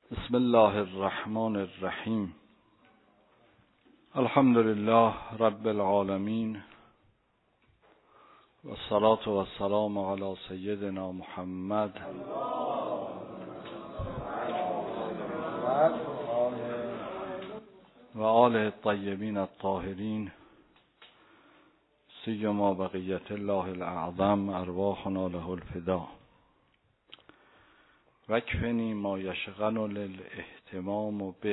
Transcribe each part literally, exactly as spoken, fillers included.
بسم الله الرحمن الرحیم. الحمد لله رب العالمین و الصلاة و السلام علی سیدنا محمد و آله الطیبین الطاهرین، سیما بقیت الله الاعظم، ارواحنا له الفدا. وکفنی ما یشغلنا الاهتمام به.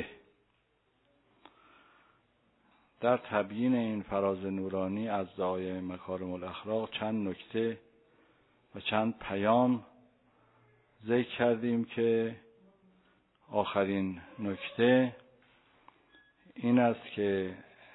در تبیین این فراز نورانی از دعای مکارم الاخلاق چند نکته و چند پیام ذکر کردیم که آخرین نکته این است که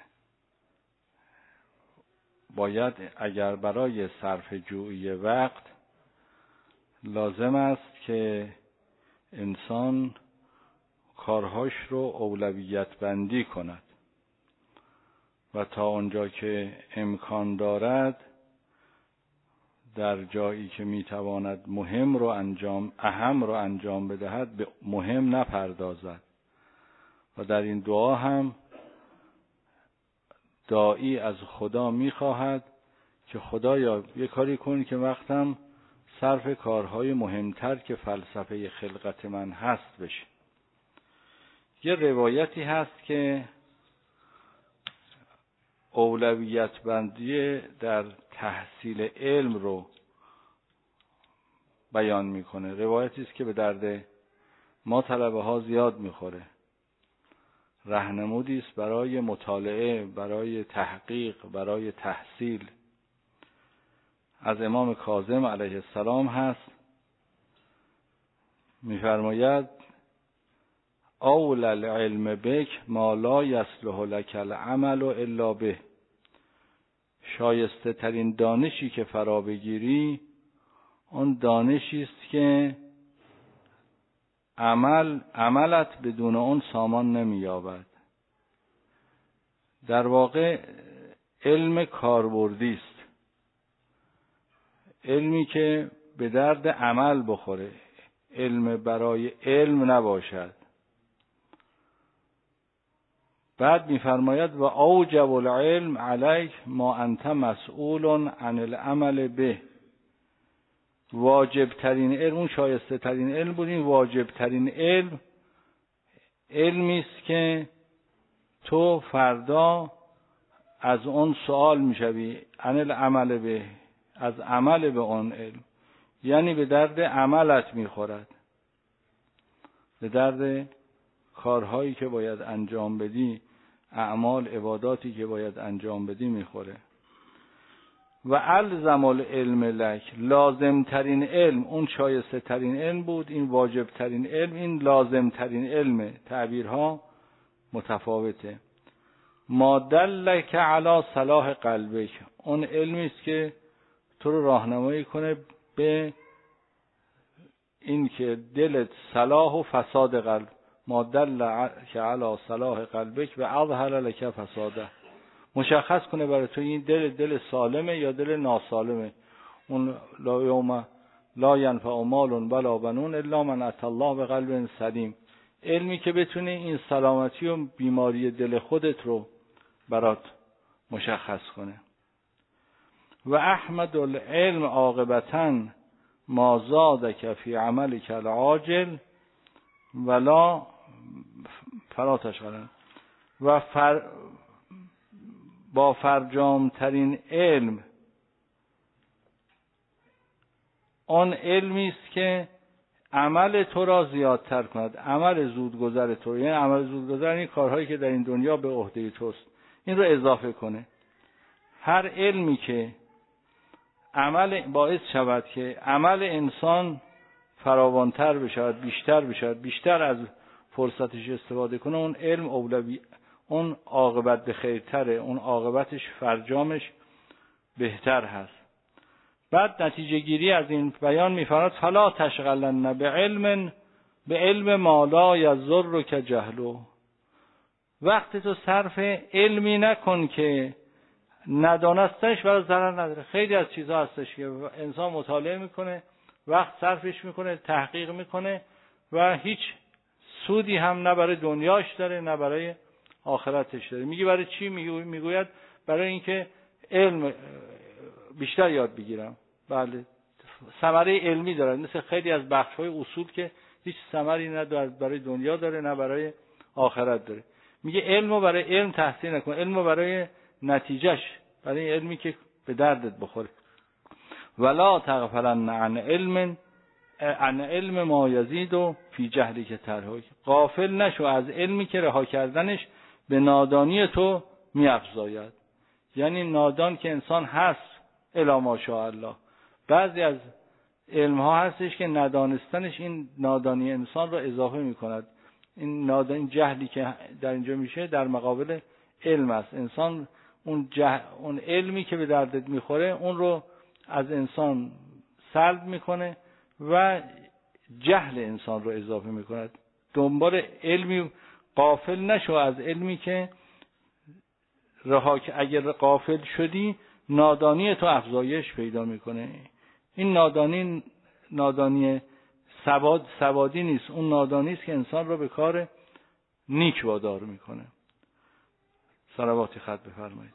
باید اگر برای صرف جویی وقت لازم است که انسان کارهاش رو اولویت بندی کند و تا اونجا که امکان دارد در جایی که میتواند مهم رو انجام اهم رو انجام بدهد به مهم نپردازد. و در این دعا هم داعی از خدا میخواهد که خدایا یه کاری کن که وقتم صرف کارهای مهمتر که فلسفه خلقت من هست بشه. یه روایتی هست که اولویت بندی در تحصیل علم رو بیان میکنه. روایتی است که به درد ما طلبه ها زیاد میخوره. راهنمودی است برای مطالعه، برای تحقیق، برای تحصیل. از امام کاظم علیه السلام هست، میفرماید اول العلم بک ما لا یصلح لک العمل الا به. شایسته ترین دانشی که فرا بگیری اون دانشی است که عمل عملت بدون اون سامان نمی‌یابد. در واقع علم کاربردی است، علمی که به درد عمل بخوره، علم برای علم نباشد. بعد می‌فرماید و اوجب العلم علیک ما انت مسئول عن العمل به. واجب ترین علم، اون شایسته ترین علم بود، این واجب ترین علم علمی است که تو فردا از اون سوال میشوی عن العمل به، از عمل به اون علم، یعنی به درد عملت میخورد، به درد کارهایی که باید انجام بدی، اعمال عباداتی که باید انجام بدی میخوره. و الزم العلم لک، لازم ترین علم، اون شایسته ترین علم بود، این واجب ترین علم، این لازم ترین علم. تعبیرها متفاوته. ما دلک علی صلاح قلبک، اون علمی است که تو رو راهنمایی کنه به این که دلت صلاح و فساد قلب. ما دلک علی صلاح قلبک و اظهر لک فساده، مشخص کنه برای تو این دل دل سالمه یا دل ناسالمه. اون لا یوم لا ینفع مال ولا بنون الا من اتى الله بقلب سلیم. علمی که بتونه این سلامتی و بیماری دل خودت رو برات مشخص کنه. و احمد العلم عاقبتاً ما زادک فی عملک العاجل ولا فلا تشغلن. و فر با فرجام ترین علم آن علمی است که عمل تو را زیادتر کند، عمل زودگذر تو، یعنی عمل زودگذر این کارهایی که در این دنیا به عهده توست، این رو اضافه کنه. هر علمی که عمل باعث شود که عمل انسان فراوانتر بشود، بیشتر بشود، بیشتر از فرصتش استفاده کنه، اون علم اولوی، اون عاقبت به خیرتره، اون عاقبتش فرجامش بهتر هست. بعد نتیجه گیری از این بیان می‌فرماید فلا تشغلن به علم به علم ما لا یضرک جهله. وقت تو صرف علمی نکن که ندانستش برای ضرر نداره. خیلی از چیزها هستش که انسان مطالعه میکنه، وقت صرفش میکنه، تحقیق میکنه و هیچ سودی هم نه برای دنیاش داره نه برای آخرتش داره. میگه برای چی؟ میگوید برای اینکه علم بیشتر یاد بگیرم. بله، ثمره علمی داره، مثل خیلی از بخش‌های اصول که هیچ ثمری نه برای دنیا داره نه برای آخرت داره. میگه علمو برای علم تحصیل نکن، علمو برای نتیجهش، برای علمی که به دردت بخوره. ولا تغفلن عن علم عن علم ما یزید و فی جهلی که ترهی. غافل نشو از علمی که رها کردنش به نادانی تو می‌افزاید. یعنی نادان که انسان هست الا ماشاءالله. بعضی از علم ها هستش که ندانستنش این نادانی انسان را اضافه می‌کند. این نادان جهلی که در اینجا میشه در مقابل علم است. انسان اون جه... اون علمی که به دردت میخوره اون رو از انسان سلب میکنه و جهل انسان رو اضافه میکند. دنبال علمی غافل نشو از علمی که رها که اگر غافل شدی نادانی تو افزایش پیدا میکنه. این نادانی نادانی سواد سوادی نیست، اون نادانی است که انسان رو به کار نیک وادار میکنه. صلواتی خط بفرمایید.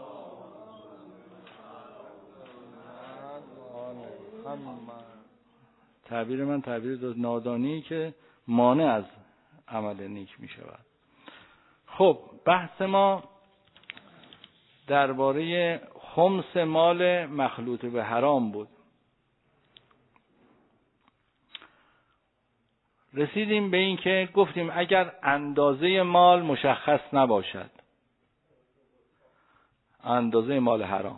تعبیر من تعبیر نادانی که مانع از عمل نیک می شود. خب بحث ما درباره خمس مال مخلوط به حرام بود. رسیدیم به این که گفتیم اگر اندازه مال مشخص نباشد، اندازه مال حرام،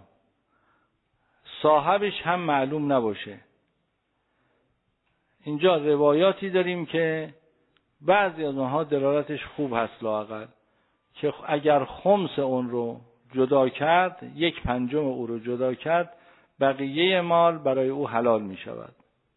صاحبش هم معلوم نباشه، اینجا روایاتی داریم که بعضی از اونها دلالتش خوب هست لااقل، که اگر خمس اون رو جدا کرد، یک پنجم او رو جدا کرد، بقیه مال برای او حلال می شود.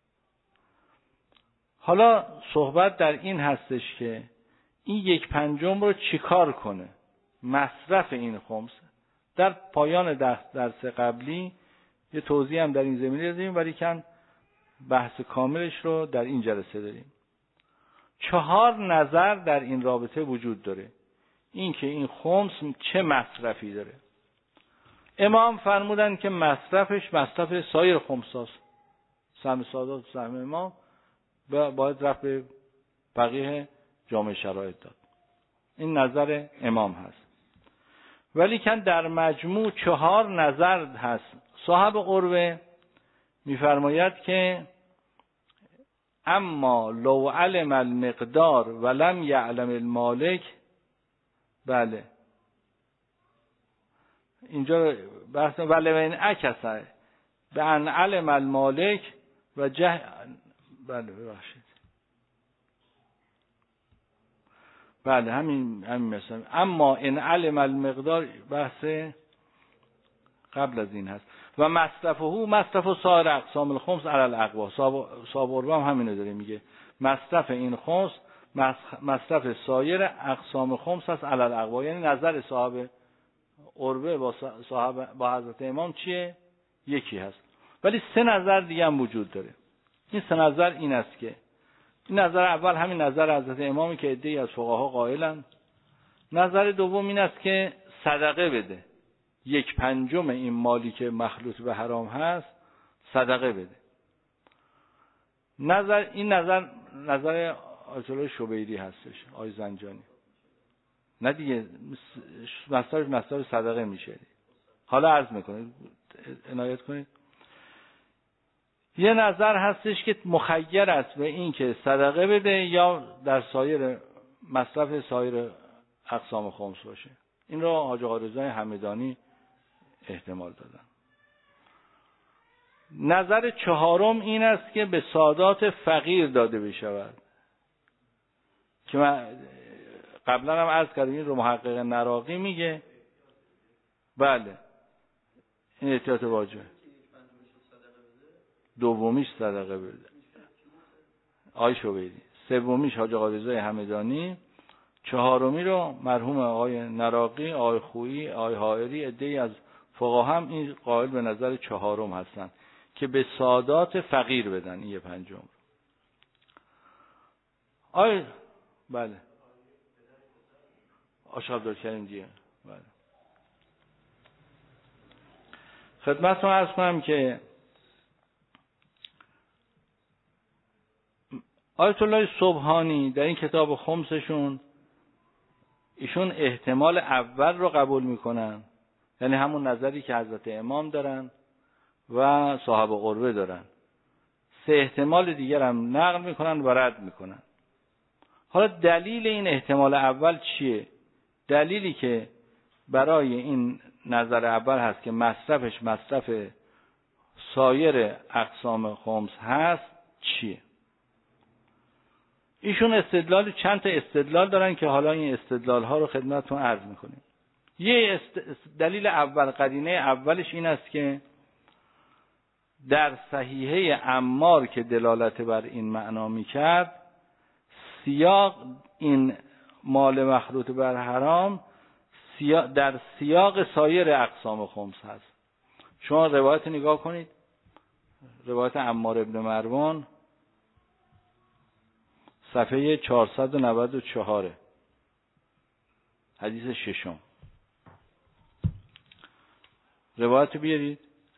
حالا صحبت در این هستش که این یک پنجم رو چیکار کنه، مصرف این خمس. در پایان درس قبلی یه توضیح هم در این زمینه دادیم، ولی کن بحث کاملش رو در این جلسه داریم. چهار نظر در این رابطه وجود داره، این که این خمس چه مصرفی داره. امام فرمودن که مصرفش مصرف سایر خمساست. سهم سادات و سهم امام باید رفت به بقیه جامعه شرایط داد. این نظر امام هست. ولی کن در مجموع چهار نظر هست. صاحب عروه میفرماید که اما لو علم المقدار ولم یعلم المالک، بله اینجا بحث ولی این عکسه به ان علم المالک و جه بله ببخشید بله همین همین مثلا اما ان علم المقدار بحث قبل از این هست و مصرفه مصرف و سایر اقسام الخمس علی الاقوا. صاحب عروه هم همینو داره میگه، مصرف این خمس مصرف سایر اقسام خمس است علی الاقوا. یعنی نظر صاحب عروه با صاحب با حضرت امام چیه؟ یکی هست. ولی سه نظر دیگه هم وجود داره. این سه نظر این است که این نظر اول همین نظر حضرت امامی که عده‌ای از فقها قائلن. نظر دوم این است که صدقه بده، یک پنجم این مالی که مخلوط به حرام هست صدقه بده. نظر این نظر نظر آیت الله شبیری هستش، آی زنجانی. نه دیگه مصرف مصرف صدقه میشه. حالا عرض میکنید عنایت کنید. یه نظر هستش که مخیر است به این که صدقه بده یا در سایر مصرف سایر اقسام خمس باشه. این را حاج آقا رضای همدانی احتمال دادن. نظر چهارم این است که به سادات فقیر داده بشود، که من قبلا هم عرض کردم این رو محقق نراقی میگه. بله این احتیاط واجبه. دومیش صدقه بده آی شبیری، سومیش حاج آقا رضای همدانی، چهارمی رو مرحوم آقای نراقی، آقای خویی، آقای حائری، عده‌ای از فقها هم این قائل به نظر چهارم هستن که به سادات فقیر بدن این یه پنجم. آی بله آشغال عبدالکریم. بله خدمتتون عرض کنم که آیت الله سبحانی در این کتاب خمسشون ایشون احتمال اول رو قبول میکنن، یعنی همون نظری که حضرت امام دارن و صاحب قربه دارن. سه احتمال دیگر هم نقل میکنن و رد میکنن. حالا دلیل این احتمال اول چیه؟ دلیلی که برای این نظر اول هست که مصرفش مصرف سایر اقسام خمس هست چیه؟ ایشون استدلال چند تا استدلال دارن که حالا این استدلال ها رو خدمتتون عرض میکنیم. یه دلیل اول، قرینه اولش این است که در صحیحه عمار که دلالت بر این معنا میکرد، سیاق این مال مخلوط بر حرام در سیاق سایر اقسام خمس هست. شما روایت نگاه کنید، روایت عمار ابن مروان صفحه چهارصد و نود و چهار، حدیث ششم. روایت بیارید.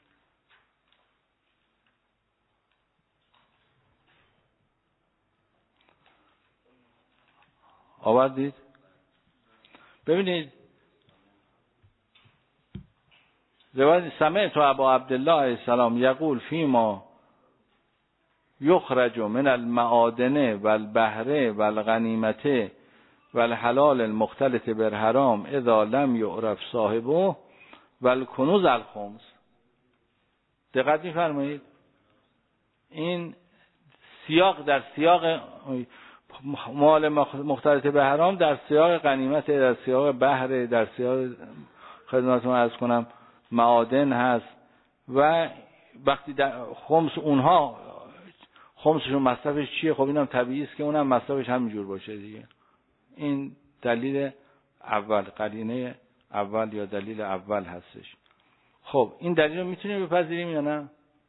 آوردید؟ ببینید روایت سمعت ابا عبدالله علیه السلام یقول فیما یخرج من المعادن والبهره والغنیمته والحلال المختلط بالحرام اذا لم یعرف صاحبه والکنوز الخمس. دقت می‌فرمایید؟ این سیاق در سیاق مال مختلط به حرام در سیاق غنیمت، در سیاق بهره، در سیاق خدمتتون عرض کنم معادن هست و وقتی در خمس اونها خمسشون مصرفش چیه؟ خب اینم طبیعی است که اونم مصرفش همینجور باشه دیگه. این دلیل اول، قرینه اول یا دلیل اول هستش. خب این دلیل رو میتونیم بپذیریم یا نه؟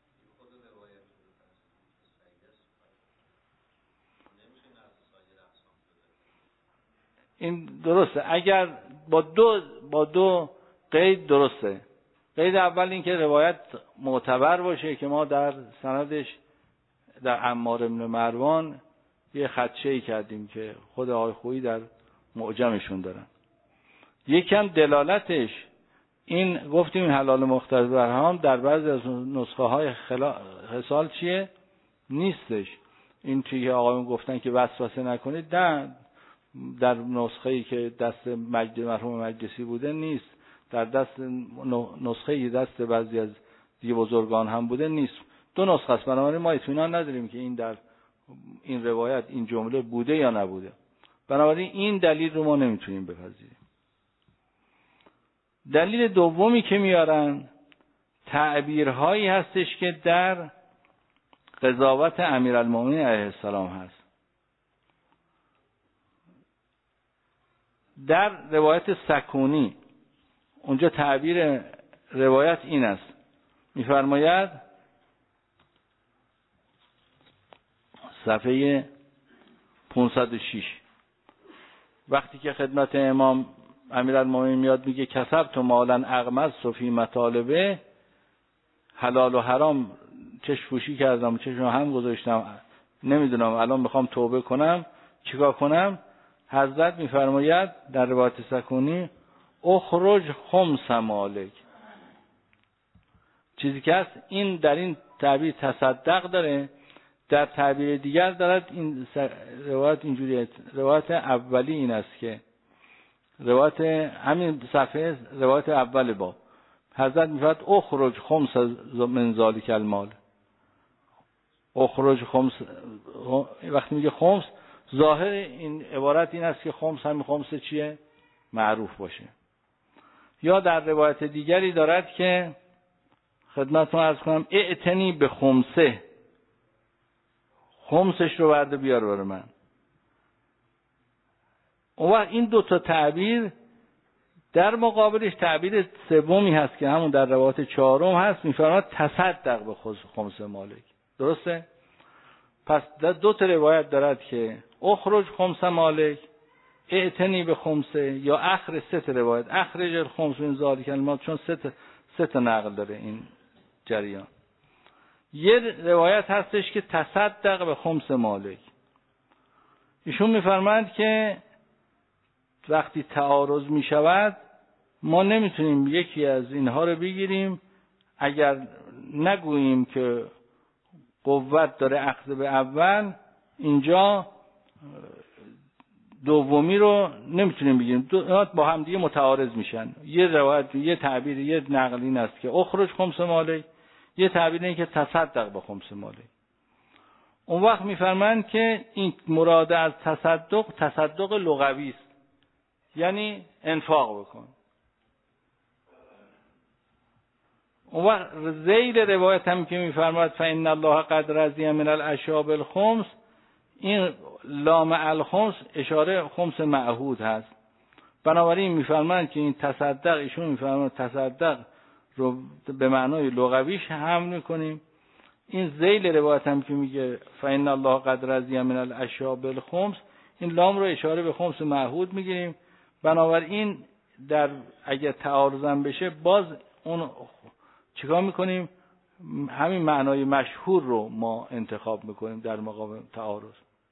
این درسته اگر با دو با دو قید درسته. قید اول این که روایت معتبر باشه که ما در سندش در عمار بن مروان یه خدشه‌ای کردیم که خود آقای خویی در معجمشون دارن. یکم دلالتش این گفتیم این حلال مختلط به حرام در بعضی از نسخه های خلا... خصال چیه؟ نیستش. این چیزی که آقایون گفتن که وسوسه نکنید، نه، در نسخه‌ای که دست مجد مرحوم مجلسی بوده نیست، در دست نسخه‌ای دست بعضی از دیگه بزرگان هم بوده نیست. دو نسخه است، بنابراین ما اطمینان نداریم که این در این روایت این جمله بوده یا نبوده. بنابراین این دلیل رو ما نمیتونیم بپذیریم. دلیل دومی که میارن تعبیرهایی هستش که در قضاوت امیرالمومنین علیه السلام هست. در روایت سکونی اونجا تعبیر روایت این است، میفرماید صفحه پانصد و شش وقتی که خدمت امام امیرالمومنین میاد میگه کسبت مالا اغمضت فی مطالبه، حلال و حرام چشم پوشی کردم، چشم هم گذاشتم، نمیدونم الان میخوام توبه کنم چیکار کنم. حضرت میفرماید در روایت سکونی اخرج خمس مالک. چیزی که هست این در این تعبیر تصدق داره، در تعبیر دیگر دارد این روایت اینجوریه. روایت اولی این است که روایت همین صفحه روایت اول باب حضرت میفرماید اخرج خمس من ذالک المال. اخرج خمس، وقتی میگه خمس ظاهر این عبارت این است که خمس همین خمس چیه؟ معروف باشه. یا در روایت دیگری دارد که خدمتتون عرض کنم اعتنی به خمسه، خمسش رو برده بیار برای من. اون وقت این دو تا تعبیر در مقابلش تعبیر سومی هست که همون در روایت چهارم هست، میفرماید تصدق به خمس مالک. درسته؟ پس دو تا روایت دارد که اخرج خمس مالک، اعتنی به خمسه، یا اخر سه تا روایت، اخرج الخمس من ذالک المال، چون سه تا سه تا نقل داره این جریان. یه روایت هستش که تصدق به خمس مالک. ایشون میفرمایند که وقتی تعارض می شود ما نمیتونیم یکی از اینها رو بگیریم، اگر نگوییم که قوت داره اخذ به اول، اینجا دومی رو نمیتونیم بگیریم، دو با هم دیگه متعارض میشن. یه روایت، یه تعبیر، یه نقل این است که اخرج خمس مالک، یه تعبیر این که تصدق به خمس مالک. اون وقت میفرمایند که این مراد از تصدق تصدق لغوی است، یعنی انفاق بکن. اون وقت ذیل روایت هم که میفرماید فإن الله قد رضی من الاشیاء بالخمس، این لام الخمس اشاره خمس معهود هست. بنابراین میفرمایند که این تصدق، ایشون میفرماید تصدق رو به معنای لغویش حمل میکنیم. این ذیل روایت هم که میگه فإن الله قد رضی من الاشیاء بالخمس، این لام رو اشاره به خمس معهود میگیریم. بنابراین در اگه تعارض بشه باز اون چیکار میکنیم؟ همین معنای مشهور رو ما انتخاب میکنیم در مقابل تعارض.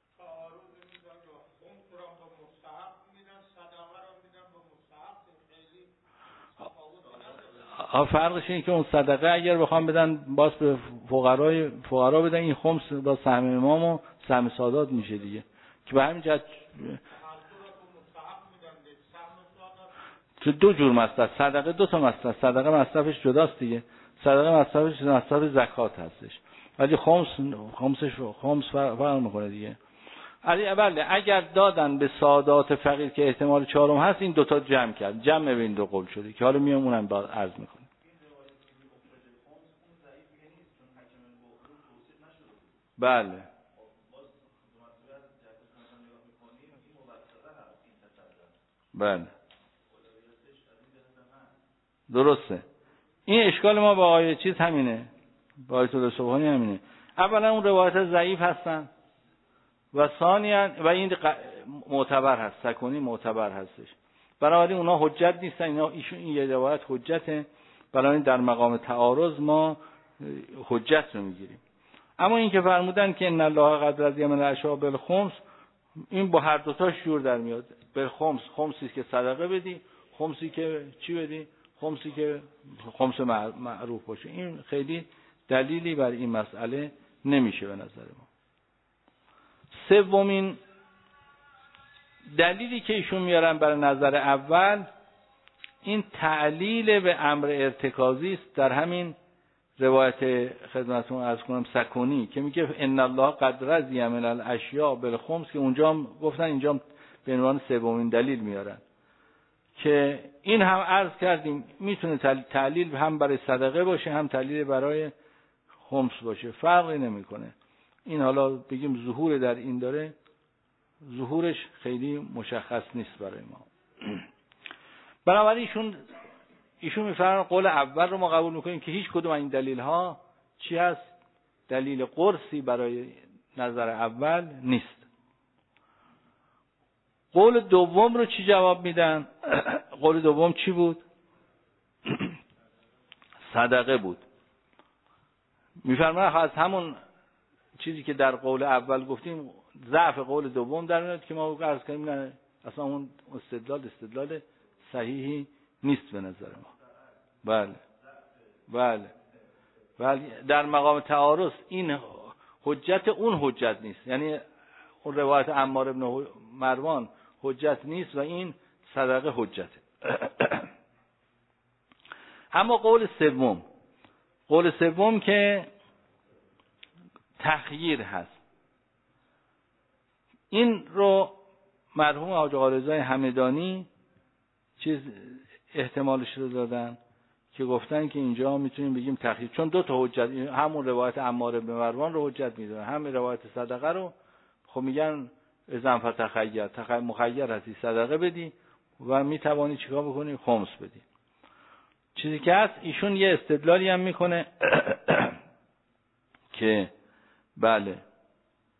فرقش اینه که اون صدقه اگر بخوام بدن باز به فقرای فقرا بدن، این خمس با سهم امام و سهم سادات میشه دیگه، که به همین جهت تو دو جور مصرف صدقه، دو تا مصرف، صدقه مصرفش جداست دیگه، صدقه مصرفش مصرف زکات هستش، ولی خمس خمسش خمس فرق میکنه دیگه. علی اوله اگر دادن به سادات فقیر که احتمال چهارم هست، این دوتا جمع کرد، جمع بین دو قول شده که حالا میام اونم بعد عرض میکنه. بله بله درسته. این اشکال ما با آیه چیز همینه، با آیه الله سبحانی همینه. اولا اون روایت ضعیف هستن و ثانیاً و این معتبر هست، سکونی معتبر هستش، بنابراین اونا حجت نیستن، اینا ایشون این یه روایت حجته، بنابراین در مقام تعارض ما حجت رو میگیریم. اما این که فرمودن که ان الله قد رضی من الاشیاء بالخمس، این با هر دو تاش جور در میاد. بالخمس خمسی که صدقه بدی، خمسی که چی بدی، خمسی که خمس معروف باشه. این خیلی دلیلی بر این مسئله نمیشه به نظر ما. سومین دلیلی که ایشون میارن برای نظر اول، این تعلیل به امر ارتکازی است در همین روایت خدمتتون عرض کنم سکونی که میگه ان الله قد رضی من الاشیاء بالخمس، که اونجا هم گفتن، اینجا به عنوان سومین دلیل میارن که این هم عرض کردیم میتونه تعلیل هم برای صدقه باشه هم تعلیل برای خمس باشه، فرقی نمیکنه. این حالا بگیم ظهور در این داره، ظهورش خیلی مشخص نیست برای ما. بنابراین ایشون ایشون میفرمایند قول اول رو ما قبول میکنیم که هیچ کدوم این دلیل ها چی هست؟ دلیل قرصی برای نظر اول نیست. قول دوم رو چی جواب میدن؟ قول دوم چی بود؟ صدقه بود. میفرمایند از همون چیزی که در قول اول گفتیم ضعف قول دوم در میاد که ما عرض کردیم نه اصلا اون استدلال استدلال صحیحی نیست به نظر ما. بله بله ولی در مقام تعارض این حجت اون حجت نیست، یعنی اون روایت عمار ابن مروان حجت نیست و این صدقه حجته. اما قول سوم، قول سوم که تخییر هست، این رو مرحوم حاج آقا رضای همدانی چیز احتمالش رو دادن که گفتن که اینجا میتونیم بگیم تخییر، چون دو تا حجت، همون روایت عمار بن مروان رو حجت میدونن، هم روایت صدقه رو خب میگن اذن فتخیر، تخیر مخیر هستی صدقه بدی و میتوانی چیکار بکنی؟ خمس بدی. چیزی که هست ایشون یه استدلالی هم میکنه که بله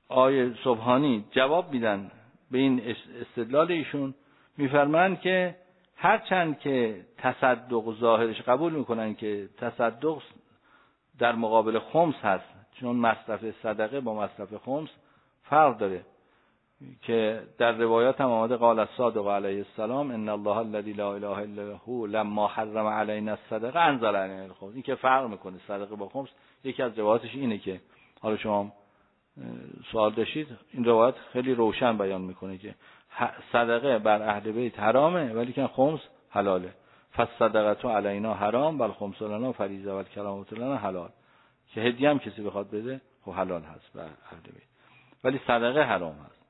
آیه سبحانی جواب میدن به این استدلال ایشون، میفرمایند که هرچند که تصدق ظاهرش قبول میکنن که تصدق در مقابل خمس هست، چون مصرف صدقه با مصرف خمس فرق داره، که در روایات هم آمده قال الصادق علیه السلام ان الله الذی لا اله الا هو لما حرم علینا الصدقه انزل علینا الخمس. این که فرق میکنه صدقه با خمس، یکی از روایاتش اینه که حالا شما سوال داشتید، این روایت خیلی روشن بیان میکنه که صدقه بر اهل بیت حرامه ولی که خمس حلاله. فالصدقه علینا حرام بل خمس لنا فریضه و الکرامه لنا حلال. که هدیه هم کسی بخواد بده خب حلال هست بر اهل بیت، ولی صدقه حرام هست.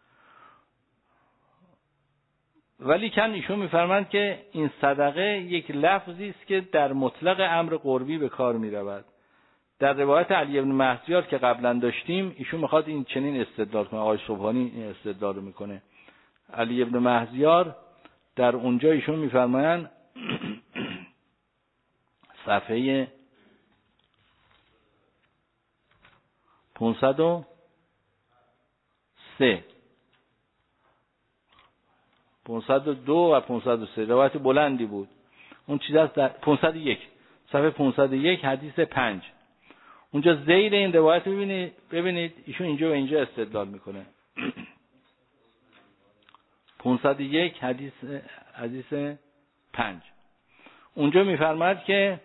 ولی کن ایشون میفرمایند که این صدقه یک لفظی است که در مطلق امر قربی به کار میرود. در روایت علی بن مهدیار که قبلا داشتیم ایشون میخواد این چنین استدلال کنه، آقای سبحانی این استدلال رو میکنه. علی بن مهدیار در اونجا ایشون میفرمایند صفحه پانصد و سه پانصد و دو و پانصد و سه روایت بلندی بود. اون چیز است در پانصد و یک صفحه پانصد و یک حدیث پنج. اونجا زیر این روایت ببینید ببینید ایشون اینجا و اینجا استدلال میکنه. پانصد و یک حدیث حدیث پنج اونجا میفرماید که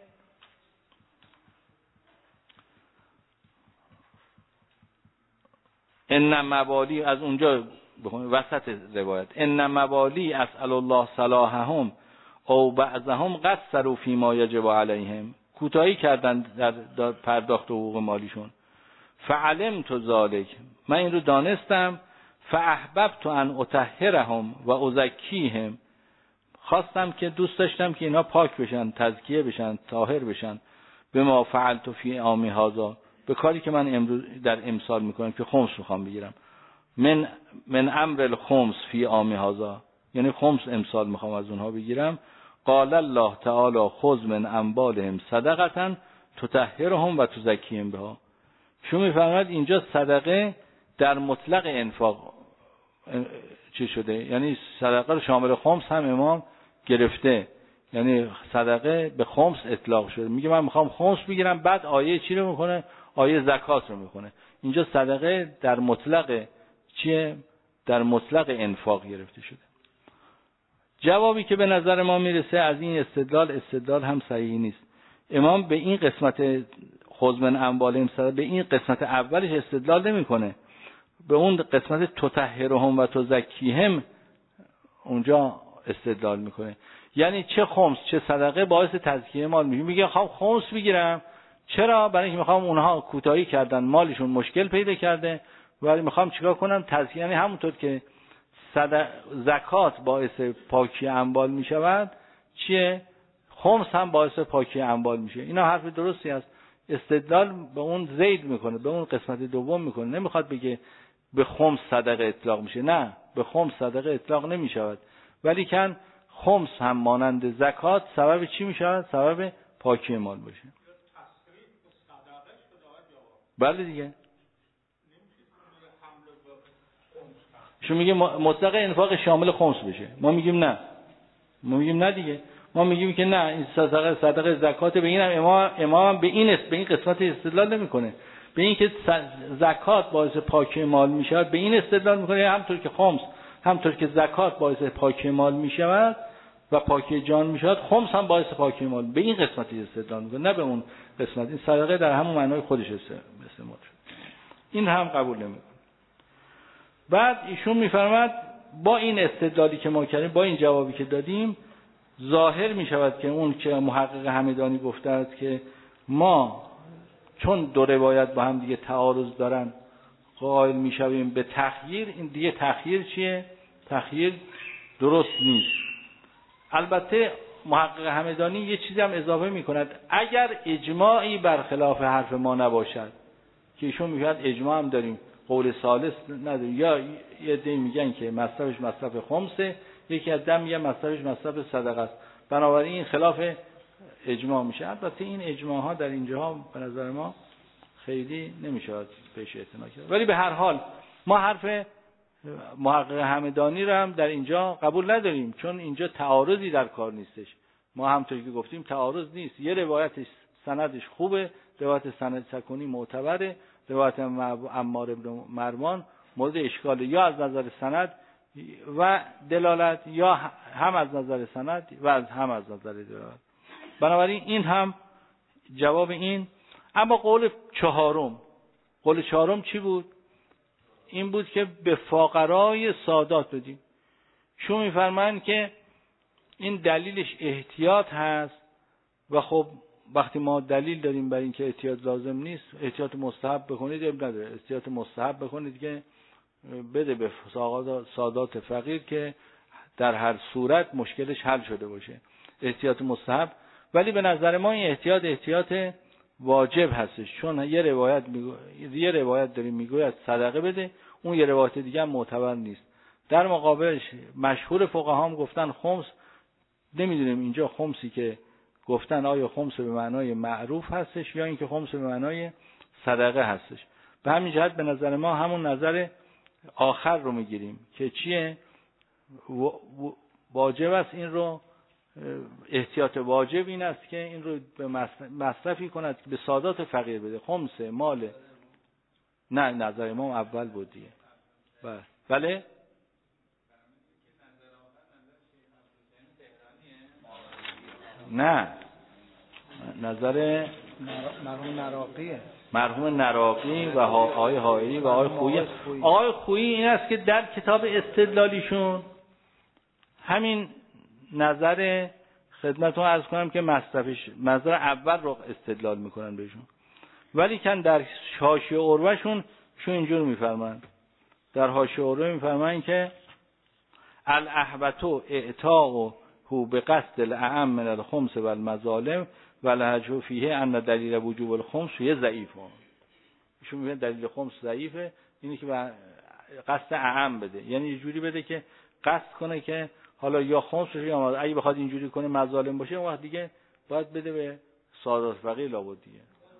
ان موالی، از اونجا وسط روایت، ان موالی اسأل الله صلاحهم او بعضهم قصروا فيما يجب عليهم، کوتاهی کردن در پرداخت حقوق مالیشون. فعلمت ذلك، من این رو دانستم. فاحببت ان اطهرهم و ازکیهم، خواستم که دوست داشتم که اینا پاک بشن، تزکیه بشن، طاهر بشن. بما فعلت فی عامی هذا، به کاری که من امروز در امسال میکنم که خمس میخوام بگیرم. من من امر الخمس فی عامی هذا، یعنی خمس امسال میخوام از اونها بگیرم. قال الله تعالی خذ من اموالهم صدقه تطهرهم و تزکیهم بها. شو میفرماید اینجا صدقه در مطلق انفاق چی شده، یعنی صدقه رو شامل خمس هم امام گرفته، یعنی صدقه به خمس اطلاق شده. میگه من میخوام خمس بگیرم، بعد آیه چی رو میکنه؟ آیه زکات رو میکنه. اینجا صدقه در مطلق چیه؟ در مطلق انفاق گرفته شده. جوابی که به نظر ما میرسه از این استدلال، استدلال هم صحیح نیست. امام به این قسمت خذ من اموالهم صدقه، به این قسمت اولش استدلال نمیکنه، به اون قسمت تطهرهم و تزکیهم اونجا استدلال میکنه. یعنی چه خمس چه صدقه باعث تزکیه مال میشه. میگه خب خمس بگیرم، چرا؟ برای اینکه میخوام اونها کوتاهی کردن، مالشون مشکل پیدا کرده، ولی میخوام چیکار کنم؟ تزکیه. یعنی همونطور که صدق زکات باعث پاکی اموال میشود، چیه؟ خمس هم باعث پاکی اموال میشه. اینا حرف درستی است. استدلال به اون زید میکنه، به اون قسمت دوم میکنه. نمیخواد بگه به خمس صدقه اطلاق میشه، نه، به خمس صدقه اطلاق نمیشود، ولی کن خمس هم مانند زکات سبب چی میشود؟ سبب پاکی مال باشه. بله دیگه. شو میگه مطلق انفاق شامل خمس بشه، ما میگیم نه، ما میگیم نه دیگه، ما میگیم که نه، این صدقه صدقه زکات. به این هم امام امام به این است، به این قسمت استدلال نمیکنه، به این که زکات باعث پاکی مال میشود به این استدلال میکنه. همونطور که خمس همونطور که زکات باعث پاکی مال میشود و پاکی جان میشود، خمس هم باعث پاکی مال، به این قسمت استدلال میکنه، نه به اون قسمت. این صدقه در همون معنای خودش استعمال شد، این هم قبول نمیکنه. بعد ایشون میفرماد با این استدلالی که ما کردیم، با این جوابی که دادیم، ظاهر میشود که اون که محقق همدانی گفته است که ما چون دو روایت با هم دیگه تعارض دارن قائل میشویم به تخییر. این دیگه تخییر چیه؟ تخییر درست نیست. البته محقق همدانی یه چیزی هم اضافه میکند، اگر اجماعی برخلاف حرف ما نباشد، که ایشون میگن اجماع هم داریم، قول ثالث نداریم، یا یه عده میگن که مصرفش مصرف خمسه، یکی از ده میگن مصرفش مصرف صدقه است، بنابراین این خلاف اجماع میشه. البته این اجماع ها در اینجاها به نظر ما خیلی نمیشه بهش اعتنا کرد. ولی به هر حال ما حرف محقق همدانی رو هم در اینجا قبول نداریم، چون اینجا تعارضی در کار نیستش. ما همونطوری که گفتیم تعارض نیست. یه روایتش سندش خوبه، روایت سند سکونی معتبره، روایت عمار بن مروان مورد اشکال یا از نظر سند و دلالت، یا هم از نظر سند و از هم از نظر دلالت. بنابراین این هم جواب این. اما قول چهارم، قول چهارم چی بود؟ این بود که به فقرای سادات بدیم. چون میفرمایند که این دلیلش احتیاط هست و خب وقتی ما دلیل داریم برای اینکه احتیاط لازم نیست، احتیاط مستحب بکنید اب نداره، احتیاط مستحب بکنید که بده به سادات فقیر که در هر صورت مشکلش حل شده باشه، احتیاط مستحب. ولی به نظر ما این احتیاط احتیاط واجب هستش، چون یه روایت میگو... یه روایت داریم میگوید صدقه بده، اون یه روایت دیگه هم معتبر نیست. در مقابلش مشهور فقها هم گفتن خمس. نمیدونیم اینجا خمسی که گفتن آیا خمس به معنای معروف هستش یا اینکه خمس به معنای صدقه هستش. به همین جهت به نظر ما همون نظر آخر رو میگیریم که چیه؟ واجب است. این رو احتیاط واجب این است که این رو به مصرفی کند که به سادات فقیر بده. خمس مال، نه نظر امام اول بود دیگه. بله بله نه، نظر مرحوم نراقیه، مرحوم نراقی و آقای حائری و آقای خویی. آقای خویی این است که در کتاب استدلالیشون همین نظر خدمتتون عرض کنم که مصرفش نظر اول رو استدلال میکنن بهشون، ولی کن در حاشیه عروهشون چون اینجور میفرمایند. در حاشیه عروه میفرمایند که الاحبتو اعطاء هو به قصد الاعم من الخمس و المظالم و لهجو فیه ان دلیل وجوب الخمس یه ضعیفه. ایشون میگن دلیل خمس ضعیفه، اینی که به قصد اعم بده، یعنی یه جوری بده که قصد کنه که حالا یا خمس بشه یا مظالم. اگه بخواد اینجوری کنه مظالم باشه اون وقت دیگه باید بده به سادات فقیر لابد دیگه.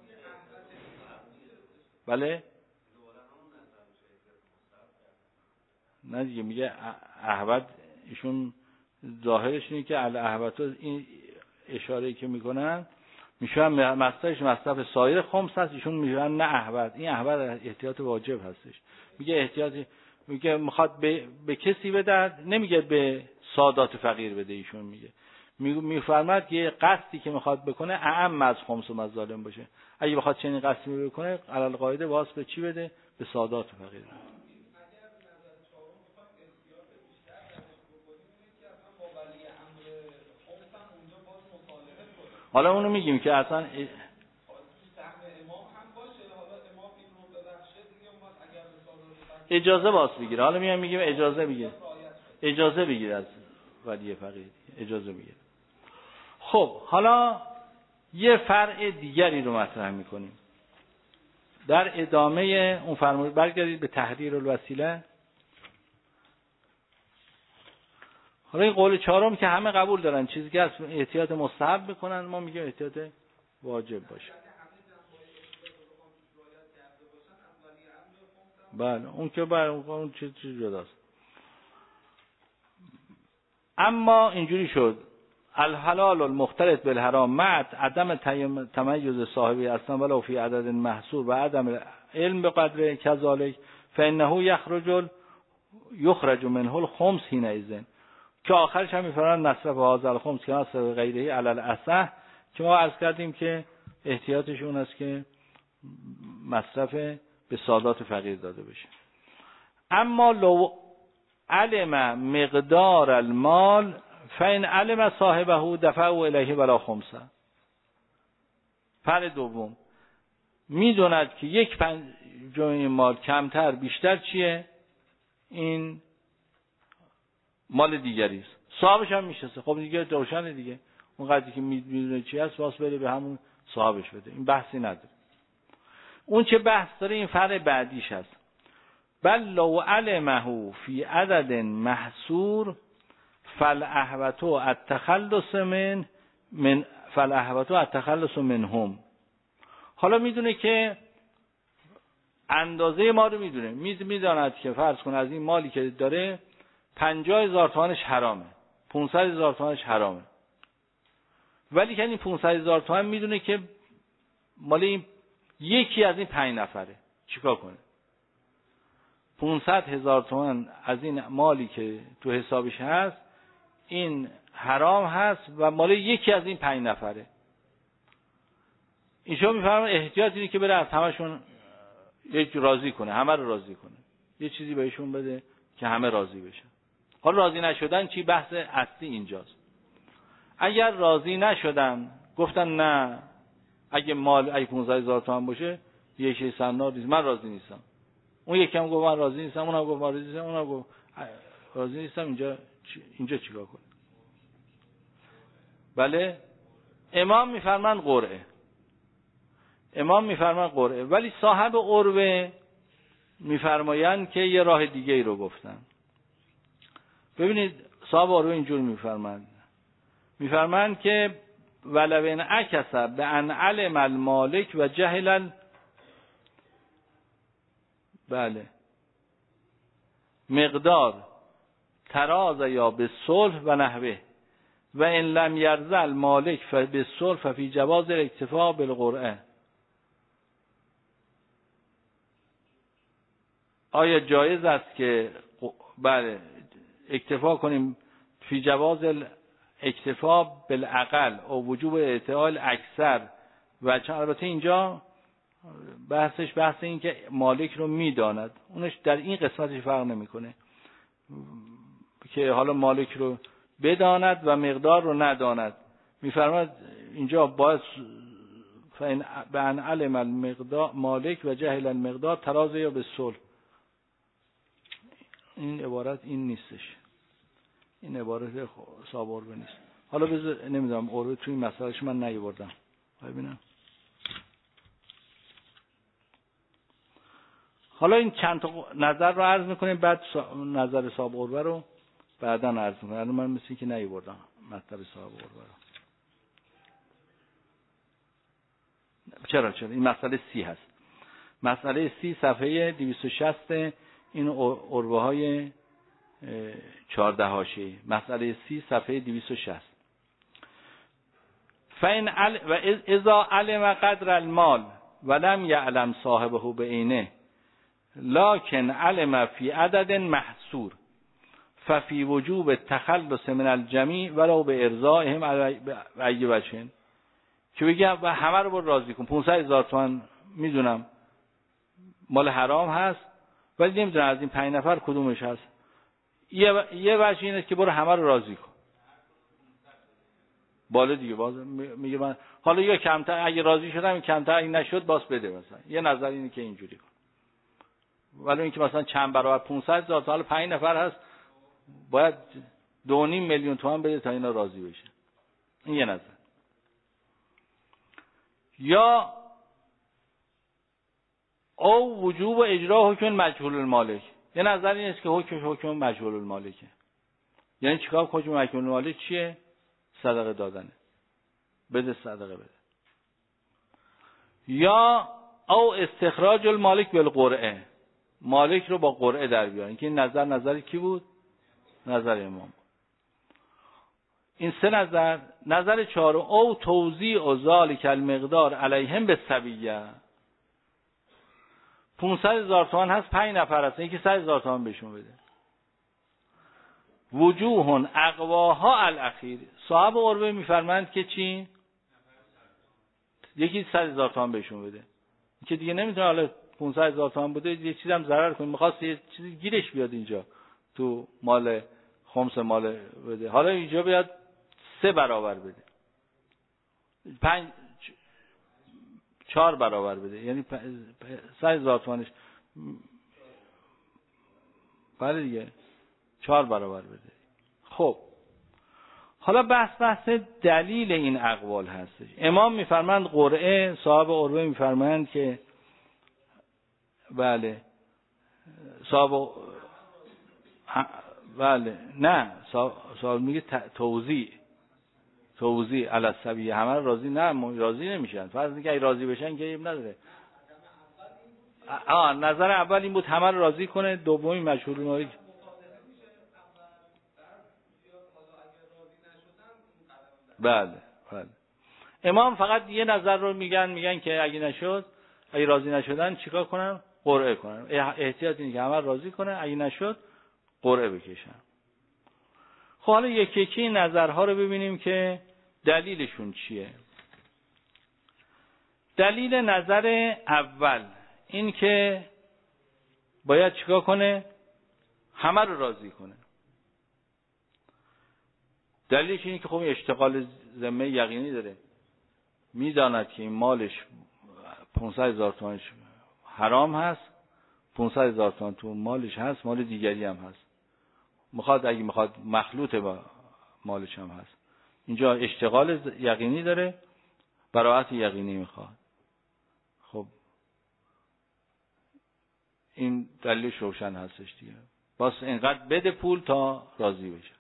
بله نه دیگه، میگه احبت، ایشون ظاهرش اینه که الاحبت، این اشاره‌ای که میکنن میشن مصرفش مصرف سایر خمس هست، ایشون میگن نه احبت، این احبت احتیاط واجب هستش. میگه احتیاط، میگه میخواد به, به کسی بده، نمیگه به سادات فقیر بده. ایشون میگه میفرماد که قصدی که میخواد بکنه اعم از خمس و مظالم باشه. اگه بخواد چنین قصدی بکنه علل قاعده واسه به چی بده؟ به سادات فقیر بده. حالا اونو میگیم که اصلا اجازه باز بگیره. حالا میگم میگیم اجازه بگیره، اجازه بگیره از ولی فقیر، اجازه بگیره. خب حالا یه فرع دیگری رو مطرح میکنیم در ادامه اون فرمایش. برگردید به تحریر الوسیله. حالا این قول چهارم که همه قبول دارن، چیزی که از احتیاط مستحب بکنن، ما میگیم احتیاط واجب باشه. بله اون که بله اون چیز چیز جداست. اما اینجوری شد الحلال المختلط بالحرام مع عدم تمیز صاحبی اصلا ولو فی عدد محصور و عدم علم به قدر کذالک فانه یخرج یخرج منه الخمس حینئذ، که آخرش هم میفرمایند مصرف هذا الخمس که مصرف غیره علی الاصح، که ما عرض کردیم که احتیاطش اون است که مصرف به سادات فقیر داده بشه. اما لو علم مقدار المال فین علم صاحبه دفعه الیه ولا خمسه. فرع دوم، میدوند که یک پنجم مال کمتر بیشتر چیه؟ این مال دیگری است. صاحبش هم میشناسه، خب دیگه روشنه دیگه، اون قضیه که میدونه چی هست واسه بده به همون صاحبش بده، این بحثی نداره. اون چه بحث داره این فرع بعدیش هست. بل لو علمه فی عدد محصور فالاحوط التخلص من من فالاحوط التخلص منهم. حالا میدونه که اندازه ما رو میدونه، میداند که فرض کن از این مالی که داره پنجاه هزار تومانش حرامه، پانصد هزار تومانش حرامه، ولی که این پانصد هزار تومان میدونه که مال این یکی از این پنج نفره. چیکار کنه؟ پانصد هزار تومان از این مالی که تو حسابش هست این حرام هست و مال یکی از این پنج نفره. اینجا میفهمن احتیاط اینه که بره از همشون یک راضی کنه، همه رو راضی کنه، یه چیزی بهشون بده که همه راضی بشن. حالا راضی نشدن چی؟ بحث اصلی اینجاست. اگر راضی نشدن گفتن نه، اگه مال اگه پانصد هزار تومان باشه یه شی سنار نیست، من راضی نیستم. اون یکم گفت من راضی نیستم، اونم گفت من راضی نیستم، اونم گفت راضی نیستم. اینجا اینجا چیکار کنه؟ بله، امام میفرمان قرعه. امام میفرمان قرعه، ولی صاحب عروه میفرمایند که یه راه دیگه ای رو گفتن. ببینید صاحب عروه اینجور میفرمایند میفرمایند که ولو ان عکس به ان علم المالک و جهل بله مقدار تراز یا به صلح و نحوه و ان لم یرزل مالک به صلح ففی جواز الاکتفاء بالقرعه. آیا جایز است که بله اکتفا کنیم فی جواز اکتفا بالاقل او وجوب اعتعال اکثر؟ و چون البته اینجا بحثش بحث این که مالک رو میداند، اونش در این قسمتش فرق نمیکنه که حالا مالک رو بداند و مقدار رو نداند. میفرماید اینجا باید فین بان علم المقدار مالک و جهل المقدار تراز یا به صلح. این عبارت این نیستش، این عبارت صابر نیست. حالا بذار نمیدونم اورو توی این مسئلهش من نیاوردم، ببینم. حالا این چند تا نظر رو عرض میکنیم، بعد نظر صاحب قربه رو بعدا عرض میکنم. الان من مثل که نیاوردم مطلب صاحب قربه رو. چرا چرا این مسئله سی هست. مسئله سی صفحه دویست و شصت این عربه های چهارده حاشیه. مسئله سی صفحه دویست و شصت. فین عل و اذا علم قدر المال ولم يعلم صاحبه بعینه لكن علم فی عدد محصور ففی وجوب التخلص من الجمیع ولو به ارضائهم ای وجه. که بگم و همه رو بر راضی کن، پانصد هزار تومان میدونم مال حرام هست ولی نمیدونم از این پنج نفر کدومش هست. یه یه وجه اینه که برو همه رو راضی کن. بالا دیگه باز میگه من حالا یا کمتر اگه راضی شدم کمتر این نشد باز بده مثلا. یه نظر اینه که اینجوری کن. ولی اینکه مثلا چند برابر پانصد هزار تا حالا پنج نفر هست باید دو و نیم میلیون تومان بده تا اینا راضی بشه. این یه نظر. یا او وجوب اجرا حکم مجهول المالک. یه نظر این است که حکم حکم مجهول المالکه. یعنی چیکار حکم مجهول المالک چیه؟ صدقه دادنه. بده صدقه بده. یا او استخراج المالک بالقرعه. مالک رو با قرعه در بیارن. که این نظر نظری کی بود؟ نظر امام. این سه نظر. نظر چهارم او توزیع ذالک المقدار علیهم بالسویه. پانصد هزار تومان هست، پنج نفر هستن، یکی صد هزار تومان بهشون بده. وجوه اقواها الاخیر. صاحب عروه میفرمایند که چی؟ یکی صد هزار تومان بهشون بده. که دیگه نمیتونه حالا پانصد هزار تومان بده یه چیزی هم ضرر کنه، میخواست یه چیزی گیرش بیاد اینجا تو مال خمس مال بده، حالا اینجا بیاد سه برابر بده، پنج چهار برابر بده، یعنی صد هزار تومانش بله دیگه چهار برابر بده. خب حالا بحث بحث دلیل این اقوال هستش. امام میفرمایند قرعه، صاحب عروه میفرمایند که بله صاحب بله نه صاحب میگه توزیع توزیع علی السویه، همه راضی نه راضی نمیشن. فرض اینکه راضی بشن که ایب نداره. آه نظر اول این بود همه رو راضی کنه، دومی مشهور نوعی. بله بله. امام فقط یه نظر رو میگن، میگن که اگه نشد، اگه راضی نشدن چیکار کنن؟ قرعه کنن. احتیاط اینه که همه راضی کنه، اگه نشد قرعه بکشن. خب حالا یکی یکی نظرها رو ببینیم که دلیلشون چیه. دلیل نظر اول این که باید چیکار کنه؟ همه رو راضی کنه. دلیلش اینه که خب اشتغال ذمه یقینی داره، میداند که این مالش پانصد هزار تومانش حرام هست، پانصد هزار تومان تو مالش هست، مال دیگری هم هست، میخواد اگه میخواد مخلوط با مالش هم هست. اینجا اشتغال یقینی داره، براءت یقینی میخواد. خب این دلیلش روشن هستش دیگه، باز اینقدر بده پول تا راضی بشه.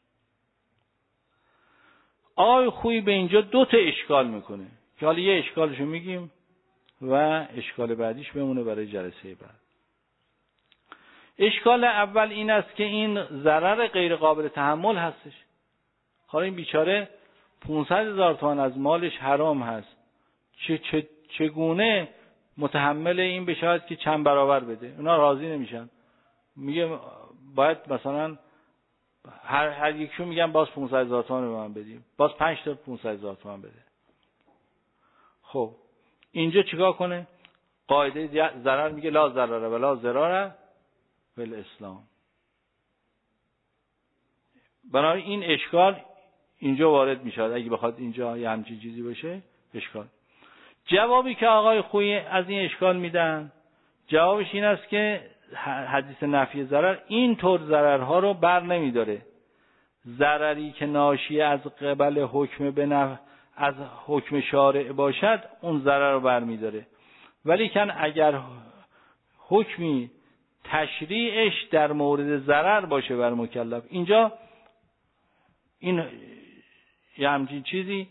آقای خویی به اینجا دو تا اشکال میکنه که حالا یه اشکالشو میگیم و اشکال بعدیش بمونه برای جلسه بعد. اشکال اول این است که این ضرر غیر قابل تحمل هستش. حالا این بیچاره پانصد هزار تومان از مالش حرام هست، چه چه چگونه متحمل این بشود که چند برابر بده؟ اونا راضی نمیشن، میگه باید مثلا هر هر یکشون میگن باز پانصد هزار تومان به من بدیم، باز پنج تا پانصد هزار تومان بده. خب اینجا چیکار کنه؟ قاعده ضرر میگه لا ضرر ولا ضرار فی الاسلام. بنابراین این اشکال اینجا وارد میشه. اگه بخواد اینجا یه همچین چیزی باشه اشکال. جوابی که آقای خویی از این اشکال میدن، جوابش این است که حدیث نفی ضرر این طور ضررها رو بر نمیداره. ضرری که ناشی از قبل حکم به نفع از حکم شارع باشد اون ضرر رو بر میداره، ولی کن اگر حکمی تشریعش در مورد ضرر باشه بر مکلف، اینجا این یه همچین چیزی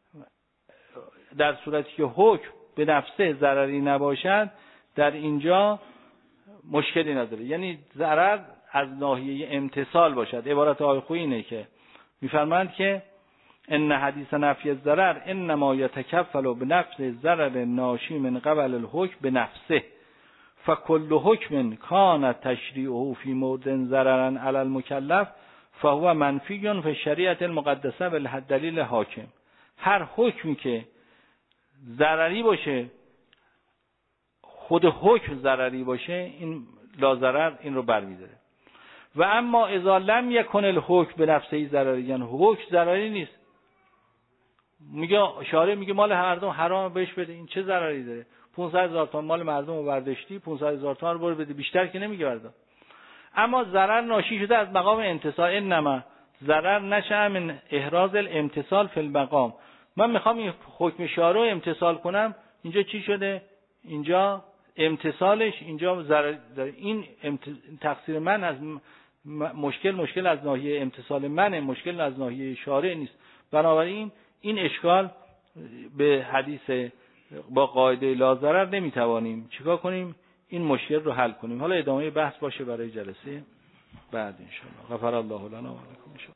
در صورتی که حکم به نفسه ضرری نباشد در اینجا مشکلی نداره، یعنی ضرر از ناحیه امتثال باشد. عبارت آقای خویی اینه که میفرمایند که ان حدیث نفی الضرر انما یتکفل بنفس ضرر ناشی من قبل الحکم بنفسه فکل حکم کان تشریعه فی مورد ضررا علی المکلف فهو منفی فی الشریعه المقدسه بالدلیل حاکم. هر حکمی که ضرری باشه، خود حکم ضرری باشه، این لا ضرر این رو برمی‌داره. و اما اذا لم یکن الحکم بنفسه ضرری، یعنی حکم ضرری نیست، میگه شارع میگه مال مردم حرام بهش بده، این چه ضرری داره؟ پانصد هزار تومان مال مردم رو برداشتی، پانصد هزار تومان رو برو بده، بیشتر که نمیگه بردا. اما ضرر ناشی شده از مقام امتثال، انما ضرر نشه من احراز الامتثال فی المقام. من میخوام این حکم شارع رو امتثال کنم، اینجا چی شده؟ اینجا امتثالش اینجا ضرر داره. این امت... تقصیر من از مشکل مشکل از ناحیه امتثال منه، مشکل از ناحیه شارع نیست. بنابراین این اشکال به حدیث با قاعده لا ضرر نمیتوانیم چیکار کنیم؟ این مشکل رو حل کنیم. حالا ادامه بحث باشه برای جلسه بعد ان شاء الله. غفر الله لنا و لکم.